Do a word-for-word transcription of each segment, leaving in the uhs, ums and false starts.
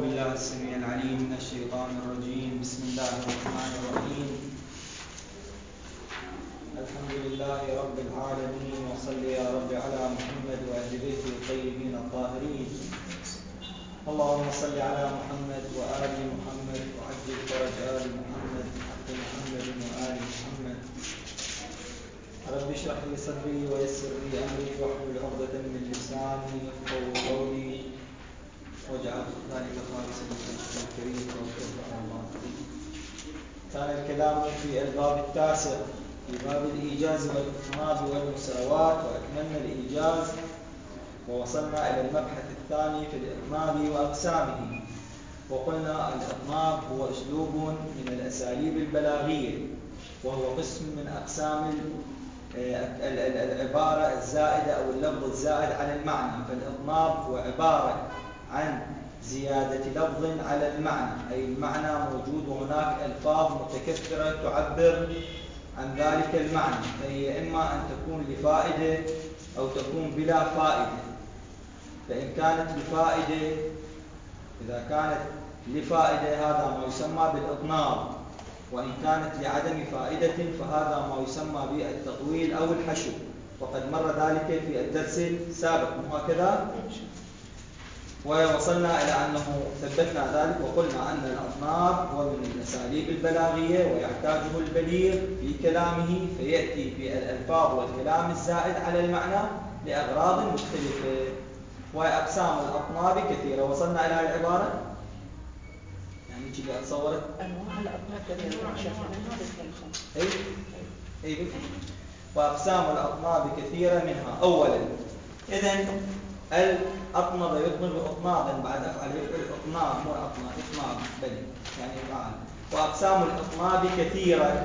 بالله السميع العليم من الشيطان الرجيم. بسم الله الرحمن الرحيم. الحمد لله رب العالمين، وصل يا رب على محمد وأهل بيته الطيبين الطاهرين. اللهم صل على محمد وآل محمد وعجل فرج آل محمد حق محمد وآل محمد. رب اشرح لي صدري ويسر لي أمري واحلل عقدة من لساني يفقهوا قولي واجعل ذلك خالصا لوجهك الكريم وتوفيق الله. كان الكلام في الباب التاسع في باب الإيجاز والإطناب والمساواة، وأكملنا الإيجاز ووصلنا إلى المبحث الثاني في الإطناب وأقسامه. وقلنا الإطناب هو أسلوب من الأساليب البلاغية، وهو قسم من أقسام العبارة الزائدة أو اللفظ الزائد على المعنى. فالإطناب هو عبارة عن زيادة لفظ على المعنى، أي المعنى موجود وهناك ألفاظ متكثرة تعبر عن ذلك المعنى، فهي إما أن تكون لفائدة أو تكون بلا فائدة. فإن كانت لفائدة إذا كانت لفائدة هذا ما يسمى بالإطناب، وإن كانت لعدم فائدة فهذا ما يسمى بالتطويل أو الحشو، وقد مر ذلك في الدرس السابق، مو هكذا؟ ووصلنا إلى أنه ثبتنا ذلك وقلنا أن الأطناب هو من الأساليب البلاغية، ويحتاجه البليغ في كلامه فيأتي بالألفاظ والكلام الزائد على المعنى لأغراض مختلفة. وأقسام الأطناب كثيرة. وصلنا إلى هذه العبارة؟ يعني كذا تصورت أنواع الأطناب كثيرة. أي أي بالفعل. وأقسام الأطناب كثيرة، منها أولا إذن الأطنب يطنب أطنابا، بعد أفعل يفعل أطناب، مو أطناب إطناب بل يعني فعل. وأقسام الأطناب كثيرة.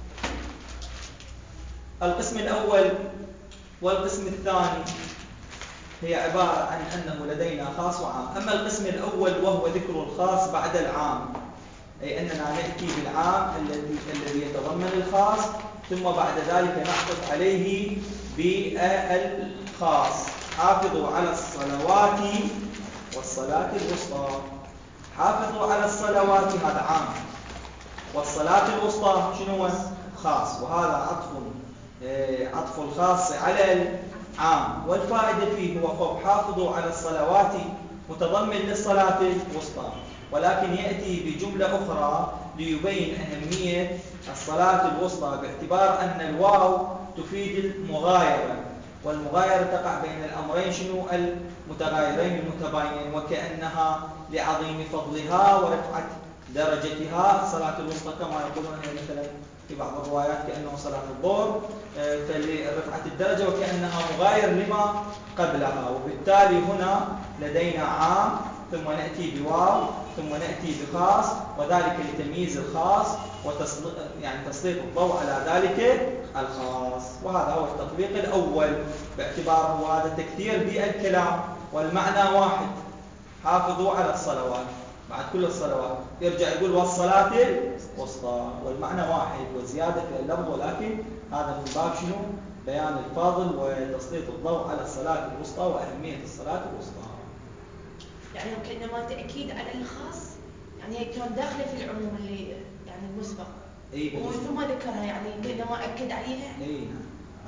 القسم الأول والقسم الثاني هي عبارة عن أنه لدينا خاص وعام. أما القسم الأول وهو ذكر الخاص بعد العام، أي أننا نأتي بالعام الذي الذي يتضمن الخاص، ثم بعد ذلك نعطف عليه بالخاص. حافظوا على الصلوات والصلاة الوسطى. حافظوا على الصلوات هذا عام، والصلاة الوسطى شنو؟ خاص، وهذا عطف عطف الخاص على العام. والفائدة فيه هو حافظوا على الصلوات متضمن للصلاة الوسطى، ولكن يأتي بجملة أخرى ليبين أهمية الصلاة الوسطى، باعتبار أن الواو تفيد المغايرة، والمغايرة تقع بين الأمرين شنو؟ المتغايرين المتباينين، وكأنها لعظيم فضلها ورفعة درجتها الصلاة الوسطى، كما يقولون مثلا في بعض الروايات كأنه صلاة الظهر، فلرفعة الدرجة وكأنها مغاير لما قبلها. وبالتالي هنا لدينا عام، ثم نأتي بواو، ثم نأتي بخاص، وذلك لتمييز الخاص وتسليط يعني تسليط الضوء على ذلك الخاص. وهذا هو التطبيق الأول، باعتباره هذا تكثير بالكلام والمعنى واحد. حافظوا على الصلوات بعد كل الصلوات، يرجع يقول والصلاة الوسطى، والمعنى واحد وزيادة في اللفظ، ولكن هذا من باب شنو؟ بيان الفاضل وتسليط الضوء على الصلاة الوسطى وأهمية الصلاة الوسطى. يعني كأنما تأكيد على الخاص، يعني هي كان داخله في العموم اللي يعني المسبق، اي ثم ذكرها، يعني كأنما أكد عليها. اي نعم.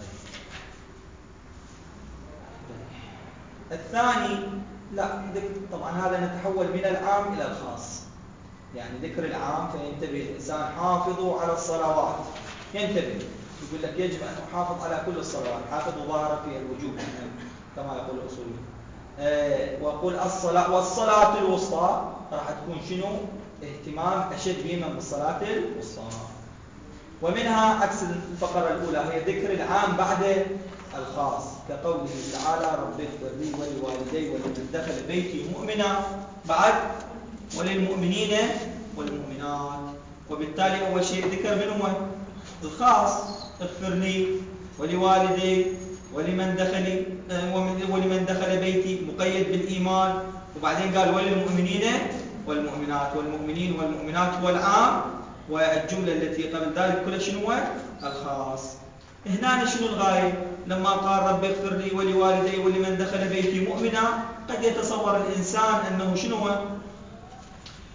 الثاني لا، طبعا هذا نتحول من العام إلى الخاص. يعني ذكر العام فينتبه الإنسان حافظوا على الصلوات، ينتبه يقول لك يجب أن نحافظ على كل الصلوات. حافظوا ظاهرة في الوجوب كما يقول الأصوليون. أه وأقول الصلاة والصلاة الوسطى راح تكون شنو؟ اهتمام أشد بما بالصلاة الوسطى. ومنها عكس الفقرة الأولى، هي ذكر العام بعد الخاص، كقوله تعالى رب اغفر لي ولوالدي ولمن دخل بيتي مؤمنا، بعد وللمؤمنين والمؤمنات. وبالتالي أول شيء ذكر من هو؟ الخاص، اغفر لي ولوالدي ولمن دخل ولمن دخل بيتي، مقيد بالإيمان. وبعدين قال وللمؤمنين والمؤمنات، والمؤمنين والمؤمنات هو العام، والجملة التي قبل ذلك كلها شنو هو؟ الخاص. هنا شنو الغاية؟ لما قال رب اغفر لي ولوالدي ولمن دخل بيتي مؤمنا، قد يتصور الإنسان أنه شنو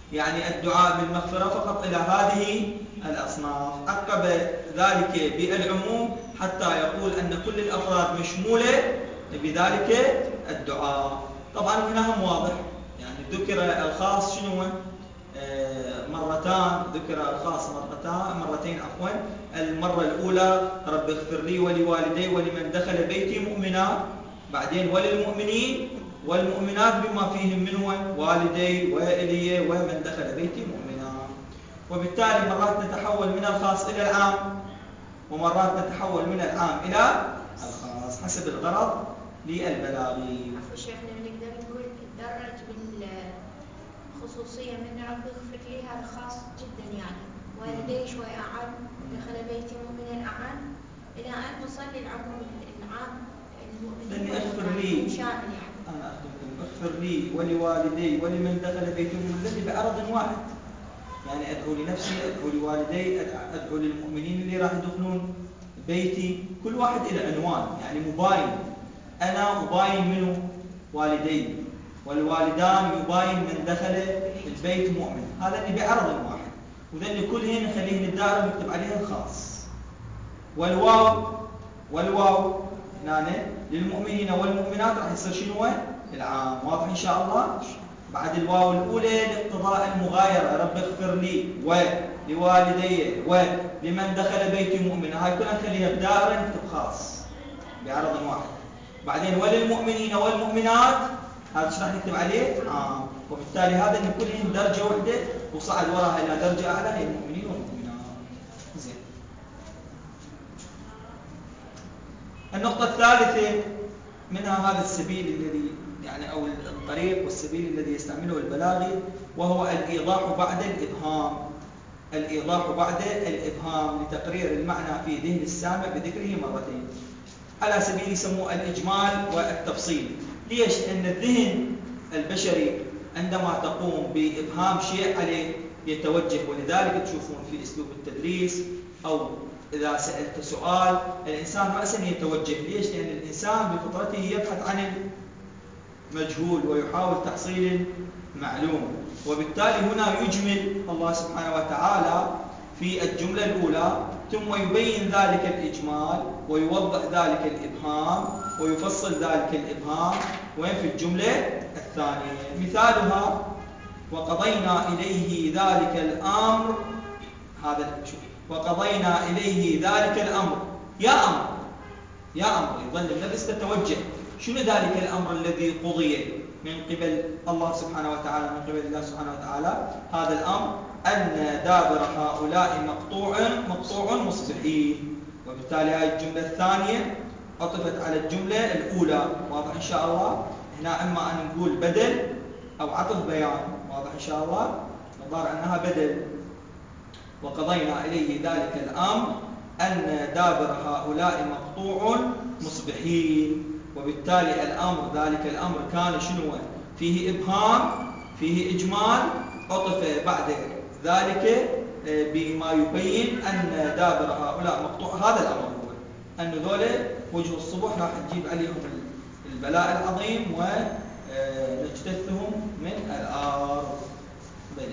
يعني الدعاء بالمغفرة فقط إلى هذه الأصناف. عقب ذلك بالعموم حتى يقول أن كل الأفراد مشمولة بذلك الدعاء. طبعا هنا هم واضح، يعني ذكر الخاص شنو مرتان، ذكر الخاص مرتان مرتين عفوا. المرة الأولى رب اغفر لي ولوالدي ولمن دخل بيتي مؤمنا، بعدين وللمؤمنين والمؤمنات بما فيهم منه والدي وإلي ومن دخل بيتي مؤمنا. وبالتالي مرات نتحول من الخاص إلى العام، ومرات نتحول من العام إلى الخاص حسب الغرض للبلاغي. عفوا شيخنا، نقدر نقول درج بالخصوصية من رب اغفر لي هذا خاص جدا، يعني والدي شوي أعم، دخل بيتي مؤمنا أعم، إلى أن وصل للعموم العام المؤمنين اغفر لي شامل. يعني أنا أخبركم اغفر لي ولوالدي ولمن دخل بيتي الذي بعرض واحد، يعني أدعو لنفسي، أدعو لوالدي، أدعو للمؤمنين اللي راح يدخلون بيتي، كل واحد له عنوان، يعني مباين. أنا أباين منه والدي، والوالدان يباين من دخل البيت مؤمن، هذا اللي بعرض واحد. وذن كلهن نخليهن الدائرة نكتب عليها الخاص. والواو والواو هنا للمؤمنين والمؤمنات راح يصير شنو؟ العام. واضح إن شاء الله؟ بعد الواو الأولى لاقتضاء المغايرة، رب اغفر لي ولوالدي ولمن دخل بيتي مؤمنا، هاي كلها نخليها بدائرة نكتب خاص بعرض واحد. بعدين وللمؤمنين والمؤمنات هذا ايش راح نكتب عليه؟ عام. وبالتالي هذا ان كلهم درجة واحدة وصعد وراها إلى درجة أعلى هي المؤمنين والمؤمنات. زين. النقطة الثالثة منها هذا السبيل الذي يعني أو الطريق والسبيل الذي يستعمله البلاغي، وهو الإيضاح بعد الإبهام. الإيضاح بعد الإبهام لتقرير المعنى في ذهن السامع بذكره مرتين، على سبيل يسموه الإجمال والتفصيل. ليش؟ لأن الذهن البشري عندما تقوم بإبهام شيء عليه يتوجه، ولذلك تشوفون في أسلوب التدريس أو إذا سألت سؤال الإنسان رأسا يتوجه. ليش؟ لأن الإنسان بفطرته يبحث عن المجهول ويحاول تحصيل المعلوم. وبالتالي هنا يجمل الله سبحانه وتعالى في الجملة الأولى، ثم يبين ذلك الإجمال ويوضح ذلك الإبهام ويفصل ذلك الإبهام وين في الجملة الثانية. مثالها وقضينا إليه ذلك الأمر، هذا شوف وقضينا إليه ذلك الأمر، يا أمر يا أمر، يظل النفس تتوجه شنو ذلك الأمر الذي قضي من قبل الله سبحانه وتعالى، من قبل الله سبحانه وتعالى. هذا الأمر أن دابر هؤلاء مقطوع مقطوع مصبحين. وبالتالي هذه الجملة الثانية عطفت على الجملة الأولى. واضح إن شاء الله؟ هنا إما أن نقول بدل أو عطف بيان. واضح إن شاء الله؟ نظر أنها بدل. وقضينا إليه ذلك الأمر أن دابر هؤلاء مقطوع مصبحين. وبالتالي الأمر ذلك الأمر كان شنو؟ فيه إبهام، فيه إجمال، عطف بعد ذلك بما يبين أن دابر هؤلاء مقطوع. هذا الأمر هو أن ذولا وجه الصبح راح نجيب عليهم البلاء العظيم ونجتثهم من الأرض. بلي.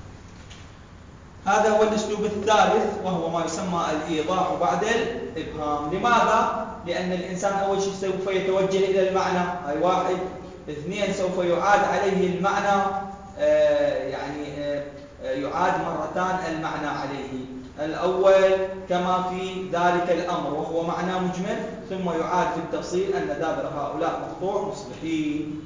هذا هو الأسلوب الثالث، وهو ما يسمى الإيضاح بعد الإبهام. لماذا؟ لأن الإنسان أول شيء سوف يتوجه إلى المعنى، هاي واحد. اثنين، سوف يعاد عليه المعنى، آه يعني آه يعاد مرتان المعنى عليه. الأول كما في ذلك الأمر وهو معنى مجمل، ثم يعاد في التفصيل أن دابر هؤلاء مقطوع مصبحين.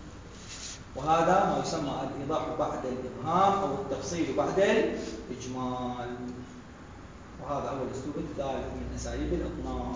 وهذا ما يسمى الإيضاح بعد الإبهام أو التفصيل بعد الإجمال. وهذا هو الأسلوب الثالث من أساليب الإطناب.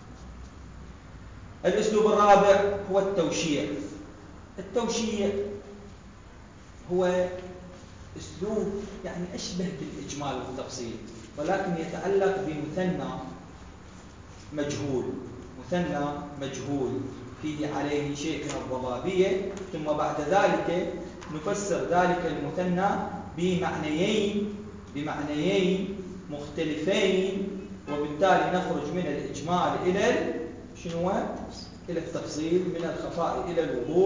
الأسلوب الرابع هو التوشيع. التوشيع هو أسلوب يعني أشبه بالإجمال والتفصيل، ولكن يتعلق بمثنى مجهول. مثنى مجهول فيه عليه شيء من الضبابية، ثم بعد ذلك نفسر ذلك المثنى بمعنيين بمعنيين مختلفين، وبالتالي نخرج من الإجمال إلى شنو؟ إلى التفصيل، من الخفاء إلى الوضوح،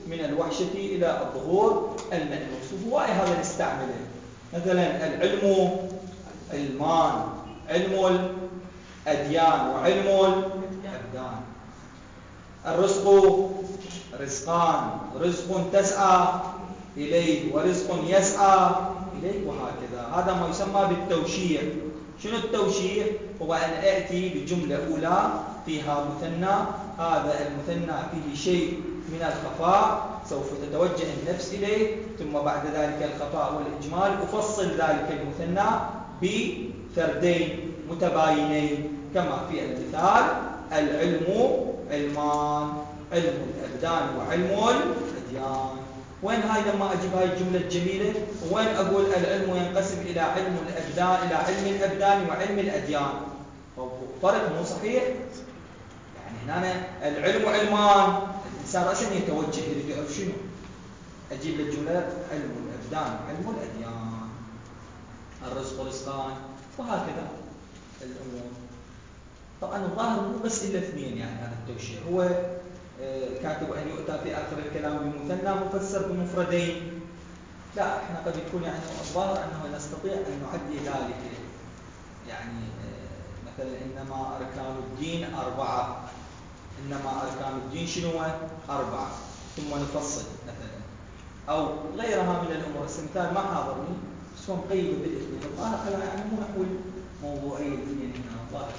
من الوحشة إلى الظهور المأنوس. وهواي هذا نستعمله، مثلا العلم علمان، علم الأديان وعلم الأبدان. الرزق رزقان، رزق تسعى إليه ورزق يسعى إليه، وهكذا. هذا ما يسمى بالتوشيح. شنو التوشيح؟ هو أن أأتي بجملة أولى فيها مثنى، هذا المثنى فيه شيء من الخفاء سوف تتوجه النفس إليه، ثم بعد ذلك الخفاء والإجمال أفصل ذلك المثنى بفردين متباينين، كما في المثال العلم علمان، علم الأبدان وعلم الأديان. وين هاي لما أجيب هاي الجملة الجميلة؟ وين أقول العلم ينقسم إلى علم الأبدان، إلى علم الأبدان وعلم الأديان؟ فرق مو صحيح؟ يعني هنا العلم علمان، الإنسان رأسا يتوجه يريد يعرف شنو. أجيب للجملة علم الأبدان وعلم الأديان، الرزق رزقان، وهكذا الأمور. طبعا الظاهر مو بس إلا اثنين، يعني هذا التوشيح هو كاتب أن يؤتى في آخر الكلام بمثنى مفسر بمفردين. لا، احنا قد يكون يعني الظاهر أنه نستطيع أن نعدي ذلك، يعني مثلا إنما أركان الدين أربعة، إنما أركان الدين شنو؟ أربعة، ثم نفصل مثلا، أو غيرها من الأمور. السمثال ما حاضرني بس هو مقيد بالاثنين. الظاهر على يعني مو نقول موضوعي الاثنين هنا الظاهر.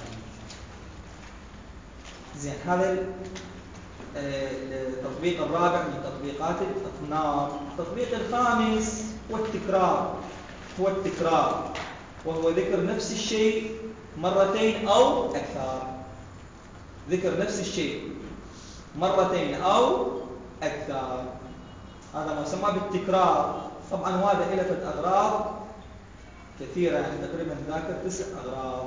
زين، هذا التطبيق الرابع من تطبيقات الأطناب. التطبيق الخامس هو التكرار، هو التكرار وهو ذكر نفس الشيء مرتين أو أكثر. ذكر نفس الشيء مرتين أو أكثر، هذا ما يسمى بالتكرار. طبعا وهذا له فد أغراض كثيرة، يعني تقريبا ذاكر تسع أغراض،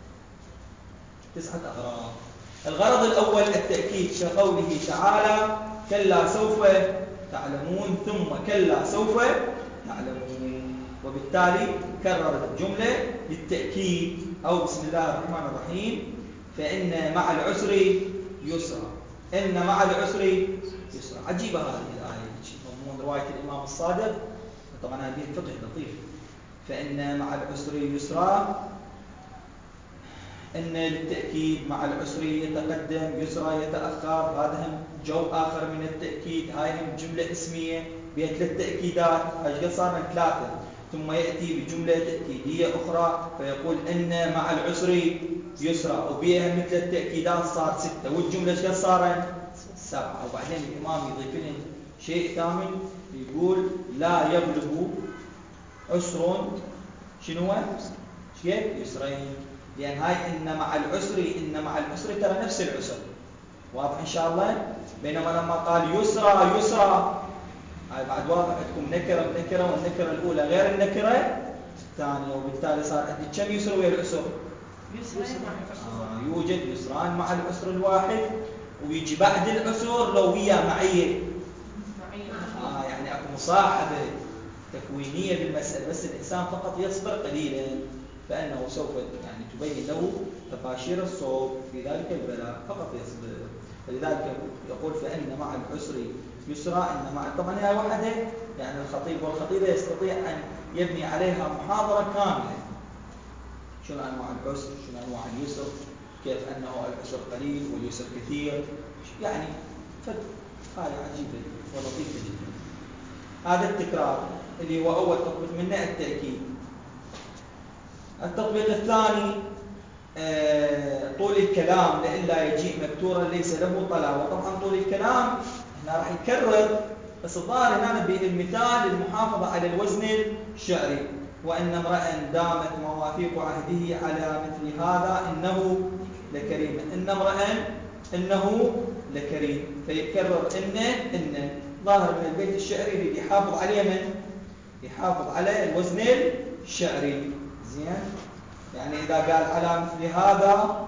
تسعة أغراض. الغرض الأول التأكيد، كقوله تعالى كلا سوف تعلمون، ثم كلا سوف تعلمون، وبالتالي كرر الجملة للتأكيد. أو بسم الله الرحمن الرحيم، فإن مع العسر يسرا، إن مع العسر يسرا. عجيبة هذه الآية، مضمون رواية الإمام الصادق، طبعا هذه الفقه لطيف. فإن مع العسر يسرا، إن للتأكيد، مع العسر يتقدم، يسرا يتأخر، هذا هم جو آخر من التأكيد. هاي هم جملة اسمية بها ثلاث تأكيدات، هاي صار ثلاثة. ثم يأتي بجملة تأكيدية أخرى فيقول إن مع العسر يسرا، وبها مثل التأكيدات صار ستة، والجملة شو صارت؟ سبعة. وبعدين الإمام يضيف لنا شيء ثامن، يقول لا يغلب عسر شنو؟ كيف؟ يسرين. لأن هاي إن مع العسر، إن مع العسر ترى نفس العسر، واضح إن شاء الله. بينما لما قال يسرى يسرى، هاي بعد واضح عندكم نكرة ونكرة، والنكرة الأولى غير النكرة الثانية، وبالتالي صار عندي كم يسر ويا العسر؟ يسرين. آه، يوجد يسران مع العسر الواحد، ويجي بعد العسر لو ويا معية. آه، يعني أكو مصاحبة تكوينية بالمسألة، بس الإنسان فقط يصبر قليلا فإنه سوف يعني تبين له تباشير الصوت في ذلك البلاء، فقط يصبر. فلذلك يقول فإن مع العسر يسرا. إن مع، طبعا هي وحده، يعني الخطيب والخطيبة يستطيع أن يبني عليها محاضرة كاملة، شنو أنواع العسر، شنو أنواع اليسر، كيف أنه العسر قليل واليسر كثير، يعني فهذه عجيبة ولطيفة جدا. هذا التكرار اللي هو أول تطبيق منه التأكيد. التطبيق الثاني آه طول الكلام لئلا يجيء مبتورا ليس له طلاوة. وطبعا طول الكلام هنا راح يكرر، بس الظاهر هنا بالمثال المحافظة على الوزن الشعري. وأن امرأ دامت مواثيق عهده على مثل هذا إنه لكريم، إن امرأ إنه لكريم، فيكرر إن إن ظاهر من البيت الشعري اللي يحافظ عليه، من يحافظ على الوزن الشعري. زين، يعني إذا قال على مثل هذا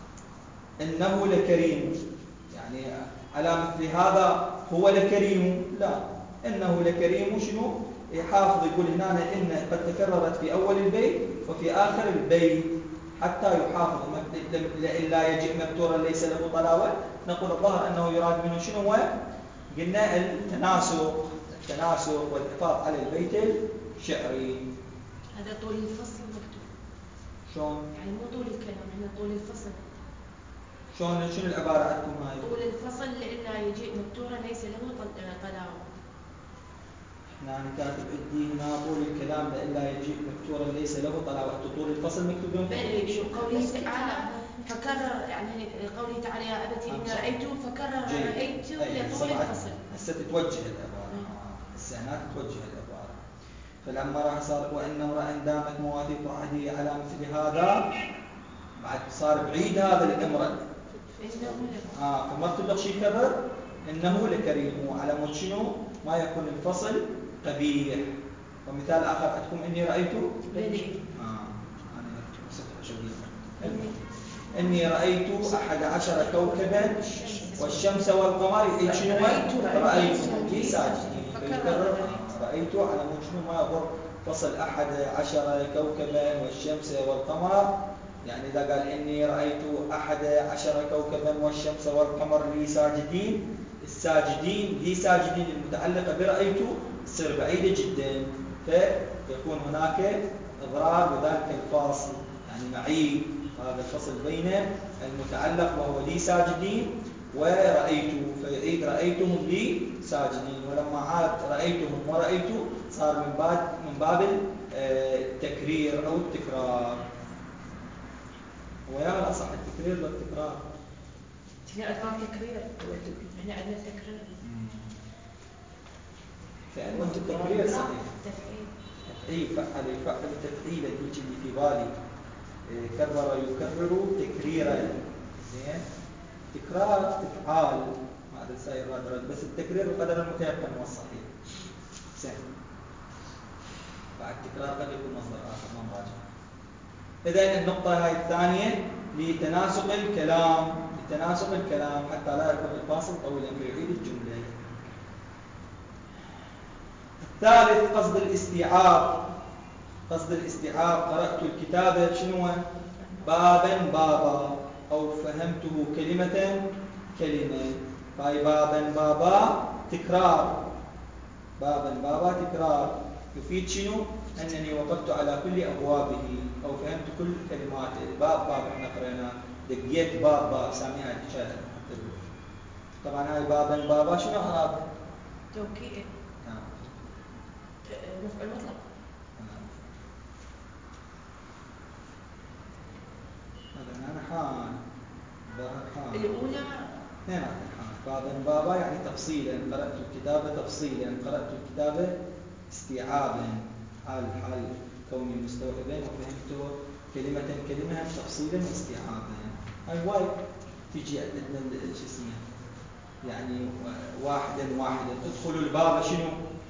إنه لكريم، يعني على مثل هذا هو لكريم، لا، إنه لكريم شنو؟ يحافظ، يقول هنا إن قد تكررت في أول البيت وفي آخر البيت حتى يحافظ. إلا يجيء مبتورا ليس له طلاوة، نقول الظاهر أنه يراد منه شنو هو؟ قلنا التناسق التناسق والحفاظ على البيت الشعري. هذا طول الفصل مكتوب. شلون؟ يعني مو طول الكلام، هنا طول الفصل. شلون شنو العبارة عندكم هاي؟ طول الفصل لئلا يجيء مبتورا ليس له طلاوة. هنا كاتب عندي هنا طول الكلام لئلا يجيء مبتورا ليس له طلاوة. طول الفصل مكتوب يوم قوله تعالى فكرر، يعني قوله تعالى يا أبتي إني رأيت فكرر رأيت لطول الفصل. هسه تتوجه العبارة. هسه هنا تتوجه العبارة. فلما راح صار وإن امرأ دامت مواثيق عهده على مثل هذا، بعد صار بعيد هذا الامرأ. اه فمرت له شيء كبر انه لكريم، وعلى مود شنو؟ ما يكون الفصل قبيح. ومثال اخر عندكم اني رايته بدي اه انا شديد اني رايت احد عشر كوكبا والشمس والقمر. اي شنو؟ رايتهم لي ساجدين. فيكرر رايت على مود شنو؟ ما يضر فصل احد عشر كوكبا والشمس والقمر. يعني إذا قال إني رأيت أحد عشر كوكبا والشمس والقمر لي ساجدين، الساجدين لي ساجدين المتعلقة برأيت تصير بعيدة جدا، فيكون هناك إضرار بذلك الفاصل، يعني معي هذا الفصل بين المتعلق وهو لي ساجدين ورأيت، فيعيد رأيتهم لي ساجدين. ولما عاد رأيتهم ورأيت صار من باب من باب التكرير أو التكرار. ويا الأصح التكرير والتكرار. احنا عندنا تكرير. احنا عندنا تكرير. فعلا التكرير صحيح. تفعيل فعل يفعل تفعيلا هيك اللي في بالي. كرر يكرر تكريرا. زين. تكرار تفعال ما ادري ساير راد بس التكرير بقدر المتيقن هو الصحيح. زين. بعد التكرار قد يكون مصدر آخر ما مراجع. إذا النقطة هاي الثانية لتناسق الكلام، لتناسق الكلام حتى لا يكون الفاصل طويلا فيعيد الجملة. الثالث قصد الاستيعاب. قصد الاستيعاب قرأت الكتاب شنو؟ بابا بابا، أو فهمته كلمة كلمة. هاي بابا بابا تكرار، بابا بابا تكرار يفيد شنو؟ أنني وقفت على كل أبوابه أو فهمت كل كلماته. باب باب احنا قرأنا دقيت باب باب سامعها الشاهد. طبعا هاي بابا بابا شنو أراد؟ توكيد. نعم. مفعول مطلق. هذا أنا حال ظاهر حال. الأولى نعم حال. بابا بابا يعني تفصيلا، قرأت الكتاب تفصيلا، قرأت الكتاب استيعابا، حال حال كوني مستوعبا وفهمته كلمة كلمة تفصيلا واستيعابا. هاي وايد تيجي عندنا شو اسمه يعني واحدا واحدا. ادخلوا الباب شنو؟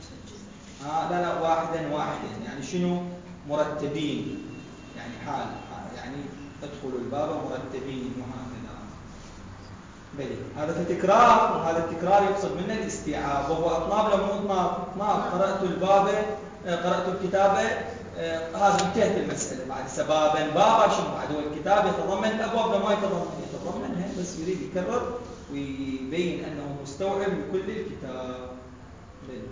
آه لا لا واحدا واحدا يعني شنو؟ مرتبين، يعني حال يعني ادخلوا الباب مرتبين وهكذا. بلي هذا التكرار، وهذا التكرار يقصد منه الاستيعاب. وهو اطناب لو مو اطناب؟ ما قرأت الباب قرأت الكتاب هذا انتهت المسألة. بعد سبابا بابا شنو بعد؟ هو الكتاب يتضمن الابواب لو ما يتضمن؟ يتضمنها، بس يريد يكرر ويبين انه مستوعب لكل الكتاب. بلي.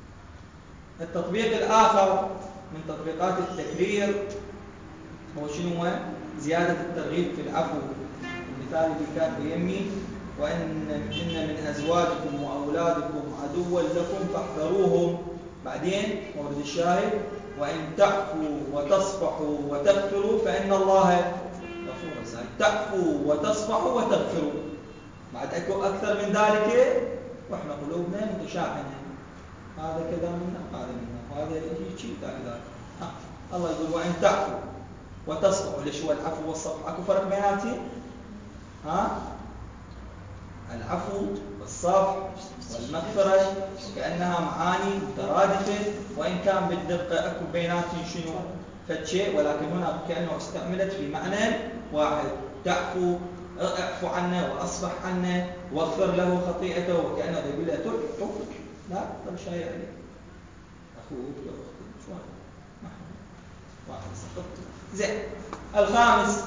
التطبيق الآخر من تطبيقات التكرير هو شنو هو؟ زيادة الترغيب في العفو. المثال اللي كان بيمي وإن إن من أزواجكم وأولادكم عدوا لكم فاحذروهم. بعدين مورد الشاهد وإن تعفوا وتصفحوا وتغفروا فإن الله غفور رحيم. تعفوا وتصفحوا وتغفروا، بعد أكو أكثر من ذلك وإحنا قلوبنا متشاحنة، هذا كذا منا وهذا منا وهذا هيك ذاك ذاك. آه. الله يقول وإن تعفوا وتصفحوا. ليش هو العفو والصفح اكو فرق بيناتهم؟ ها؟ العفو والصفح والمغفرة كأنها معاني مترادفة، وإن كان بالدقة اكو بيناتهم شنو؟ فشيء، ولكن هنا كأنه استعملت في معنى واحد. تعفو اعفو عنه واصفح عنه واغفر له خطيئته، وكأنه يقول له ترك ترك لا طب شايع عليك اخوك واختك شو هذا؟ واحد سقط. زين. الخامس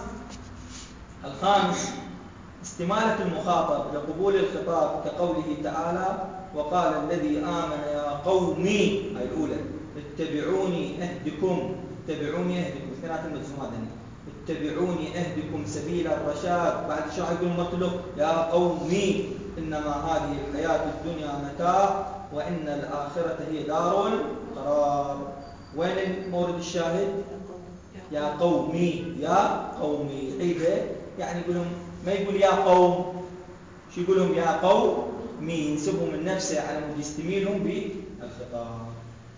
الخامس استمالة المخاطب لقبول الخطاب كقوله تعالى وقال الذي آمن يا قومي، هاي الأولى، اتبعوني أهدكم، اتبعوني أهدكم، اثنينات المجزومات هنا، اتبعوني أهدكم سبيل الرشاد. بعد شو يقول مرتله؟ يا قومي إنما هذه الحياة الدنيا متاع وإن الآخرة هي دار القرار. وين المورد الشاهد؟ يا قومي، يا قومي، عيدها، يعني يقولهم ما يقول يا قوم، شو يقولهم؟ يا قومي، ينسبهم من نفسه على مود يستميلهم بالخطاب.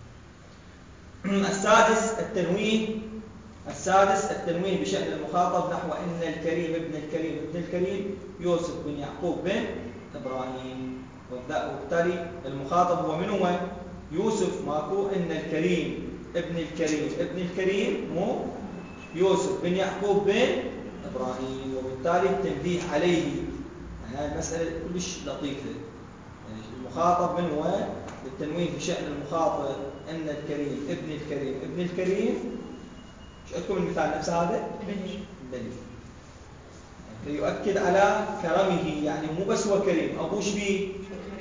السادس التنويه، السادس التنويه بشأن المخاطب نحو إن الكريم ابن الكريم ابن الكريم يوسف بن يعقوب بن إبراهيم. وبالتالي المخاطب هو من هو؟ يوسف، ماكو إن الكريم ابن الكريم ابن الكريم، مو يوسف بن يعقوب بن إبراهيم. وبالتالي التنبيه عليه، يعني هذه المسألة كلش لطيفة. يعني المخاطب من هو؟ للتنويه بشأن المخاطب إن الكريم ابن الكريم ابن الكريم. شو عندكم المثال نفس هذا؟ بني، فيؤكد على كرمه، يعني مو بس هو كريم، أبوه شبيه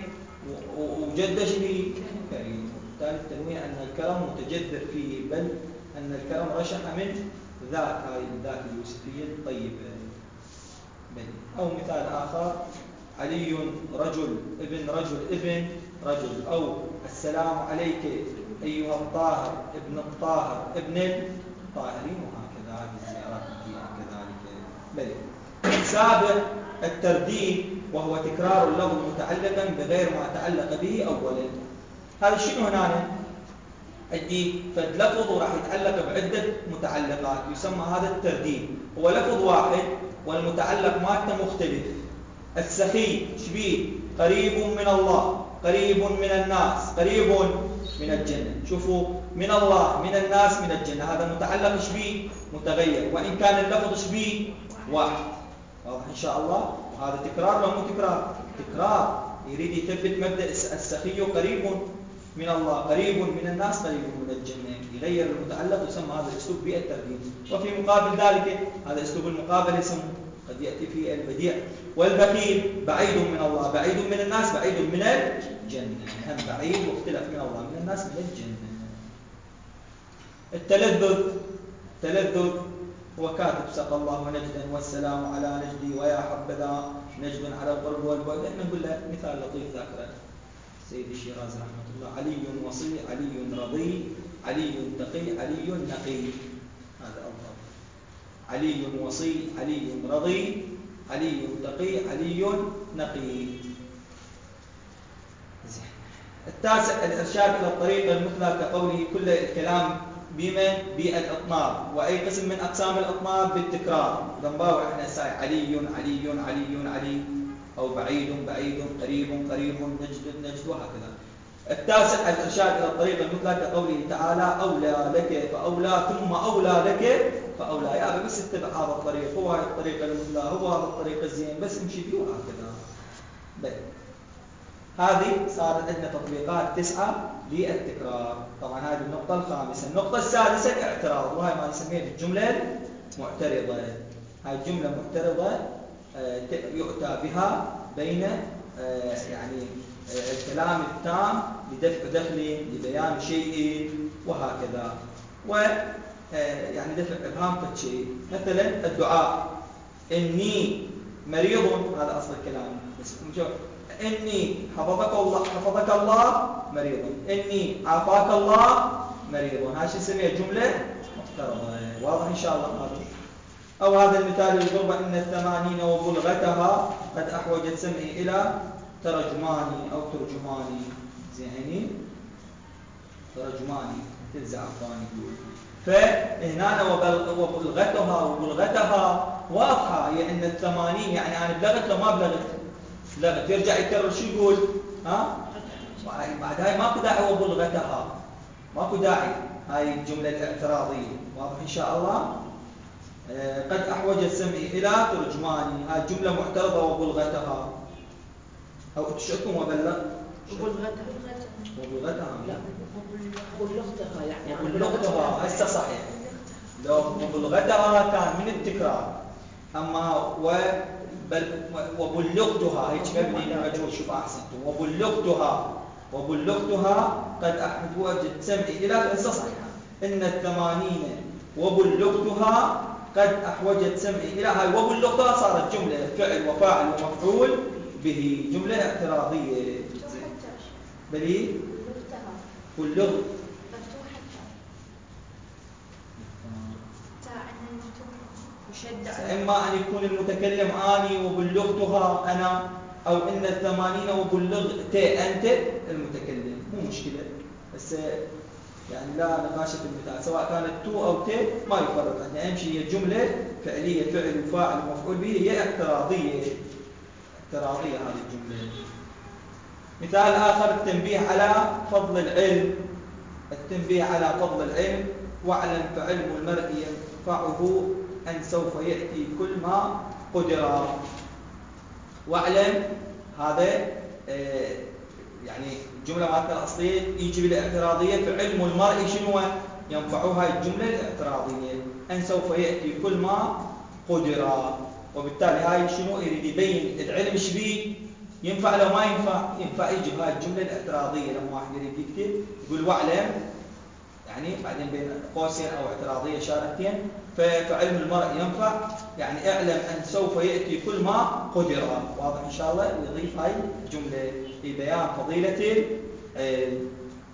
وجده شبيه كريم. وبالتالي التنويه أن الكرم متجذر فيه، بل أن الكرم رشح من ذاك، هاي الذات اليوسفية الطيبة. بني. أو مثال آخر، علي رجل ابن رجل ابن رجل، أو السلام عليك أيها الطاهر ابن الطاهر ابن الطاهرين، وهكذا. هذه الزيارات فيها كذلك. بل السابع الترديد، وهو تكرار اللفظ متعلقا بغير ما تعلق به أولا. هذا شنو هنا؟ عندي فد لفظ وراح يتعلق بعدة متعلقات، يسمى هذا الترديد. هو لفظ واحد والمتعلق مالته مختلف. السخي شبيه؟ قريب من الله، قريب من الناس، قريب من الجنة. شوفوا، من الله، من الناس، من الجنة، هذا متعلق شبيه؟ متغير، وإن كان اللفظ شبيه؟ واحد. واضح إن شاء الله؟ وهذا تكرار لو مو تكرار؟ تكرار. يريد يثبت مبدأ السخي قريب من الله، قريب من الناس، قريب من الجنة. يغير المتعلق، يسمى هذا الأسلوب بالترديد. وفي مقابل ذلك، هذا أسلوب المقابل يسمى، قد يأتي في البديع. والبخيل بعيد من الله، بعيد من الناس، بعيد من الجنة. هم بعيد واختلف من الله، من الناس، من الجنة. التلذذ، تلذذ هو كاتب سقى الله نجدا والسلام على نجدي ويا حبذا نجد على القرب والبعد. احنا نقول له مثال لطيف ذاكره سيد الشيرازي رحمه الله: علي وصي، علي رضي، علي تقي، علي نقي. هذا أفضل. علي وصي، علي رضي، علي تقي، علي نقي. زين. التاسع الإرشاد إلى الطريقة المثلى، كقوله كل الكلام بمن بالإطناب، وأي قسم من أقسام الإطناب بالتكرار. ذنباوي احنا ساي علي علي علي علي، أو بعيد بعيد، قريب قريب، نجد نجد، وهكذا. التاسع الإرشاد إلى الطريقة المثلى، كقوله تعالى أولى لك فأولى ثم أولى لك فأولى. يا بس اتبع هذا الطريق، هو هذا الطريق المثلى، هو هذا الطريق الزين، بس امشي فيه وهكذا. بل هذه صارت عندنا تطبيقات تسعة للتكرار. طبعا هذه النقطة الخامسة. النقطة السادسة الاعتراض، وهي ما نسميها بالجملة المعترضة. هاي الجملة معترضة يؤتى بها بين يعني الكلام التام لدفع دخل، لبيان شيء، وهكذا. و يعني دفع إبهام فد شيء. مثلا الدعاء: إني مريض، هذا أصل الكلام، بس إني حفظك الله، حفظك الله مريض، إني عافاك الله مريض. هاي شو نسميها؟ جملة معترضة. واضح إن شاء الله هذا؟ أو هذا المثال يضرب: إن الثمانين وبلغتها قد أحوجت سمعي إلى ترجماني أو ترجماني. زين، ترجماني تلزع أفاني يقول. فهنا وبلغتها وبلغتها واضحة، هي إن الثمانين يعني أنا بلغت لو ما بلغت، بلغت يرجع يكرر شو يقول؟ ها؟ بعد هاي ماكو داعي وبلغتها، ماكو داعي، هاي الجملة الاعتراضية. واضح إن شاء الله؟ آه قد أحوجت سمعي إلى ترجماني، هاي جملة معترضة وبلغتها. أو تشكم وبلغ وبلغتها وبلغتها لا وبلغتها يعني وبلغتها هسه صحيح. لو وبلغتها كان من التكرار، أما بل وبلغتها هيك مبني للمجهول. شوف أحسنتم. وبلغتها وبلغتها قد أحوجت سمعي إلى هسه صحيحة. إن الثمانين وبلغتها قد أحوجت سمعي إلى هاي وبلغتها صارت جملة فعل وفاعل ومفعول به، جملة اعتراضية. بلي بلغ إما أن يكون المتكلم آني وبلغتها أنا، أو إن الثمانين وبلغت أنت المتكلم، مو مشكلة. بس يعني لا نقاش في المثال، سواء كانت تو أو ت ما يفرق عندنا، أهم شيء هي جملة فعلية فعل وفاعل ومفعول به، هي اعتراضية. اعتراضية هذه الجملة. مثال آخر التنبيه على فضل العلم. التنبيه على فضل العلم. واعلم فعلم المرء ينفعه أن سوف يأتي كل ما قدر. واعلم هذا آه يعني الجملة مالتنا الأصلية يجي بالاعتراضية. فعلم المرء شنو ينفعه؟ هاي الجملة الاعتراضية. أن سوف يأتي كل ما قدر. وبالتالي هاي شنو يريد يبين العلم ايش بيه، ينفع لو ما ينفع. ينفع يجي بهاي الجملة الاعتراضية. لما واحد يريد يكتب يقول واعلم، يعني بعدين بين قوسين أو اعتراضية شاركتين، فعلم المرء ينفع يعني اعلم أن سوف يأتي كل ما قدر. واضح إن شاء الله. ويضيف هاي الجملة لبيان فضيلة العلم.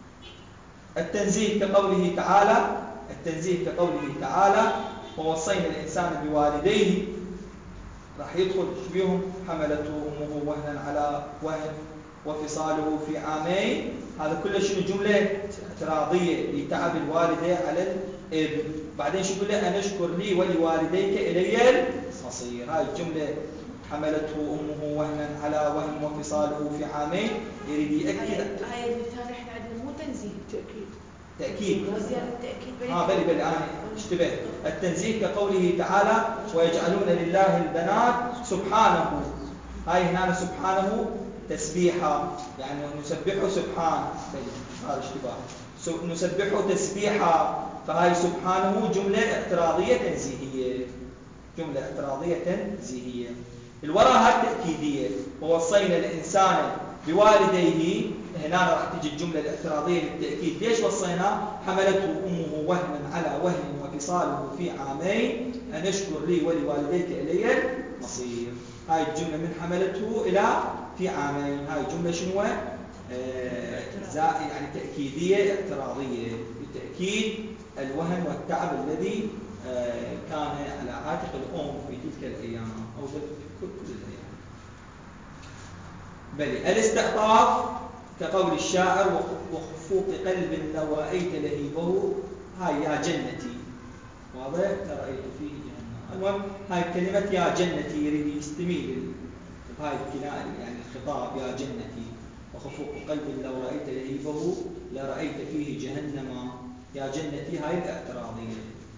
التنزيه كقوله تعالى. التنزيه كقوله تعالى ووصينا الإنسان بوالديه. راح يدخل بهم حملته أمه وهنا على وهن وفصاله في عامين. هذا كله شنو؟ جملة اعتراضية لتعب الوالدين على الابن. بعدين شو يقول له؟ أن اشكر لي ولوالديك إلي المصير. هاي الجملة حملته أمه وهنا على وهن وفصاله في عامين يريد يأكد. هاي المثال احنا عندنا مو تنزيه، تأكيد. تأكيد. وزيادة التأكيد. ها بلي بلي أنا اشتبه. التنزيه كقوله تعالى ويجعلون لله البنات سبحانه. هاي هنا سبحانه تسبيحا، يعني نسبحه سبحانه. بلي هذا اشتباه. نسبحه تسبيحا. فهاي سبحانه جملة اعتراضية تنزيهية. جملة اعتراضية تنزيهية. الوراء هاي تأكيدية. ووصينا الإنسان بوالديه. هنا راح تجي الجملة الاعتراضية للتأكيد. ليش وصينا؟ حملته أمه وهنا على وهن وفصاله في عامين أن اشكر لي ولوالديك إلي المصير. هاي الجملة من حملته إلى في عامين. هاي جملة شنو؟ آه يعني تأكيدية اعتراضية لتأكيد الوهن والتعب الذي آه كان على عاتق الأم في تلك الأيام أو في كل الأيام. بل الاستعطاف كقول الشاعر وخفوق قلب لو رأيت لهيبه. هاي يا جنتي. واضح؟ لرأيت فيه جهنم. المهم هاي كلمة يا جنتي يريد يستميل بهاي الكلام، يعني الخطاب يا جنتي. وخفوق قلب لو رأيت لهيبه لرأيت فيه جهنم. يا جنتي هاي الاعتراضية.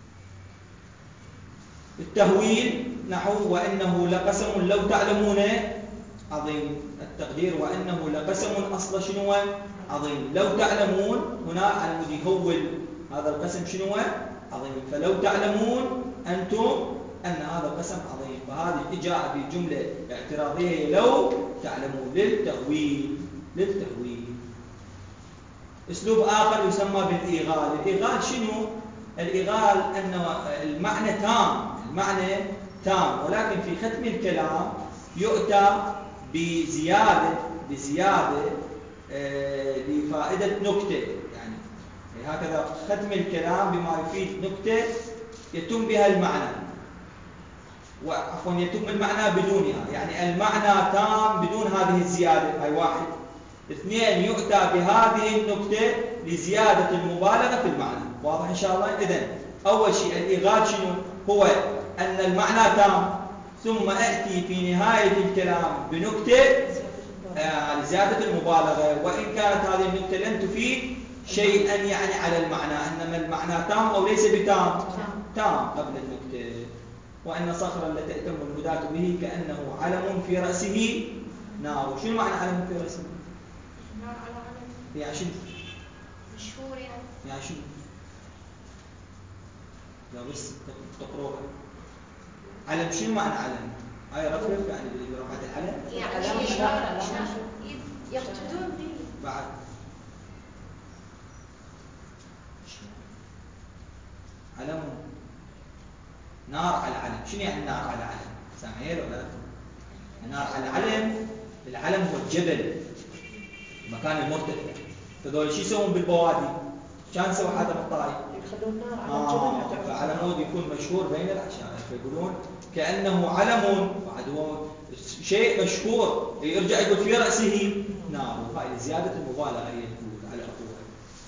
التهويل نحو وإنه لقسم لو تعلمون عظيم. التقدير وأنه لقسم أصل شنو؟ عظيم. لو تعلمون هنا على مود يهول هذا القسم شنو؟ عظيم. فلو تعلمون أنتم أن هذا القسم عظيم. فهذه جاء بجملة اعتراضية لو تعلمون للتهويل. للتهويل. أسلوب آخر يسمى بالإيغال. الإيغال شنو؟ الإيغال أنه المعنى تام. المعنى تام ولكن في ختم الكلام يؤتى بزيادة بزيادة آه لفائدة نكتة. يعني هكذا ختم الكلام بما يفيد نكتة يتم بها المعنى، وعفوا يتم المعنى بدونها. يعني المعنى تام بدون هذه الزيادة. هاي واحد. اثنين يؤتى بهذه النكتة لزيادة المبالغة في المعنى. واضح إن شاء الله؟ إذن أول شيء الإيغال شنو؟ هو أن المعنى تام ثم أأتي في نهاية الكلام بنكتة آه لزيادة المبالغة، وإن كانت هذه النكتة لن تفيد شيئا يعني على المعنى، إنما المعنى تام أو ليس بتام؟ تام قبل النكتة. وأن صخرا لتأتم الهداة به كأنه علم في رأسه نار. شنو معنى علم في رأسه؟ نار على علم. يعني شنو؟ مشهور يعني. يعني شنو؟ لا بس تقروها. علم شنو معنى علم؟ هاي رفرف يعني برفعة العلم يعني إشارة يقصدون به بعد علم نار على علم. شنو يعني نار على علم؟ سامعين ولا لا؟ نار على علم، العلم هو الجبل، المكان المرتفع. فذول شو يسوون بالبوادي؟ كان سوى حاتم الطائي يخلون نار على آه الجبل. فعلمود يكون مشهور بين العشائر، فيقولون كأنه علم، بعد هو شيء مشهور يرجع يقول في رأسه نار، وهاي زيادة المبالغة هي تقول على أخوها.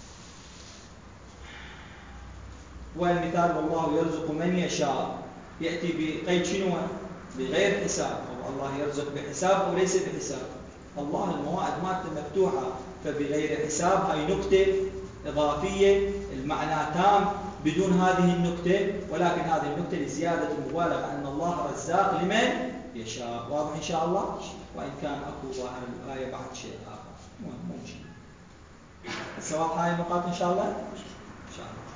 والمثال والله يرزق من يشاء، يأتي بقيد شنو؟ بغير حساب، أو الله يرزق بحساب أو ليس بحساب. الله الموائد مالته مفتوحة، فبغير حساب هاي نكتة إضافية، المعنى تام بدون هذه النكتة، ولكن هذه النكتة لزيادة المبالغة أن الله رزاق لمن يشاء. واضح إن شاء الله؟ وإن كان أكو ظاهر الآية بعد شيء آخر مو شيء. السواء هاي النقاط إن شاء الله؟ إن شاء الله.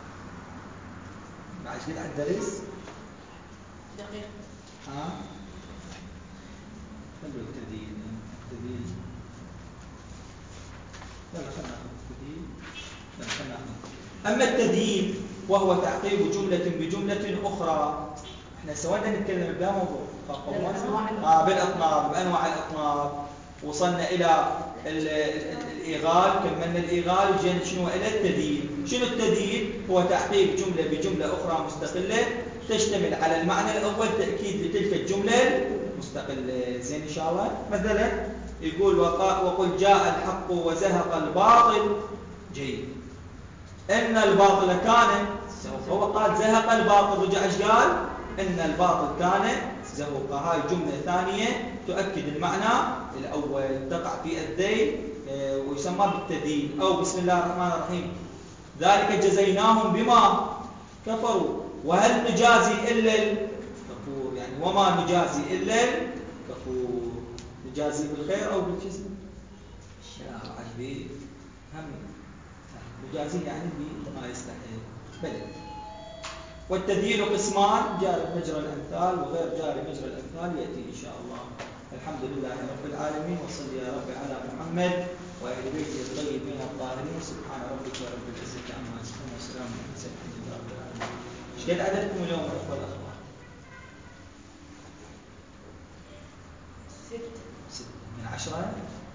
بعد جديد على الدرس؟ دقيقة. ها؟ خلوا التدين التدين يلا خلنا ناخذ التدين. يلا خلنا ناخذ. أما التدين وهو تعقيب جملة بجملة أخرى. احنا سوينا نتكلم بهذا موضوع آه بالأطناب، بأنواع الأطناب، وصلنا إلى الإيغال، كملنا الإيغال وجينا شنو إلى التدين. شنو التدين؟ هو تعقيب جملة بجملة أخرى مستقلة تشتمل على المعنى الأول تأكيد لتلك الجملة المستقلة. زين إن شاء الله. مثلا يقول وقل جاء الحق وزهق الباطل. جيد. إن الباطل كان زهوقا. هو قال زهق الباطل، رجع ايش قال؟ إن الباطل كان زهوقا. هاي جملة ثانية تؤكد المعنى الأول، تقع في الذيل ويسمى بالتدين. أو بسم الله الرحمن الرحيم ذلك جزيناهم بما كفروا وهل نجازي إلا الكفور. يعني وما نجازي إلا الكفور، نجازي بالخير أو بالجزم؟ لا عجبي هم نجازي يعني بما يستحق. بل والتدين قسمان، جاري مجرى الأمثال وغير جاري مجرى الأمثال يأتي إن شاء الله. الحمد لله رب العالمين، وصل يا رب على محمد وآل بيته الطيبين الطاهرين. سبحان ربك رب العزة عما يصفون وسلام على المرسلين الحمد لله رب العالمين. ايش قد عددكم اليوم الأخوة والأخوات؟ ستة. ستة من عشرة؟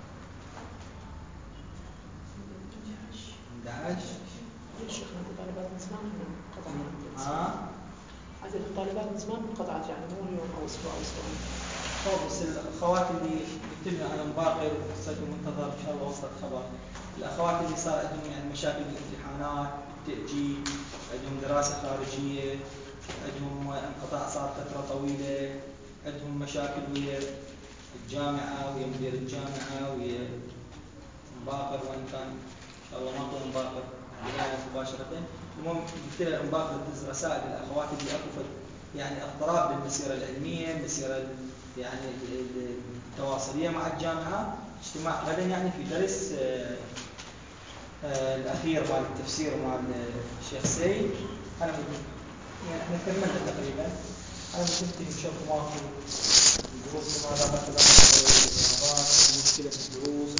أحد عشر. الشيخ عدد الطالبات من زمان انقطعت. ها؟ عدد الطالبات من زمان انقطعت، يعني مو يوم او اسبوع او اسبوعين. طيب بس الاخوات اللي يكتبنا على مباقر صرت منتظر ان شاء الله وصلت خبر. الاخوات اللي صار عندهم يعني مشاكل بالامتحانات، تاجيل، عندهم دراسه خارجيه، عندهم انقطاع صار فتره طويله، عندهم مشاكل ويا الجامعه ويا مدير الجامعه ويا مباقر، وان كان ان شاء الله ما اكون مباقر مباشره. المهم قلت لها مباقر تدز رسائل للاخوات اللي اكو يعني اضطراب بالمسيره العلميه، المسيره يعني التواصليه مع الجامعه. اجتماع غدا يعني في درس آآ آآ الاخير مال التفسير مال الشيخ سيد. انا يعني احنا كملنا تقريبا. انا ممكن نشوف ماكو دروس وما لا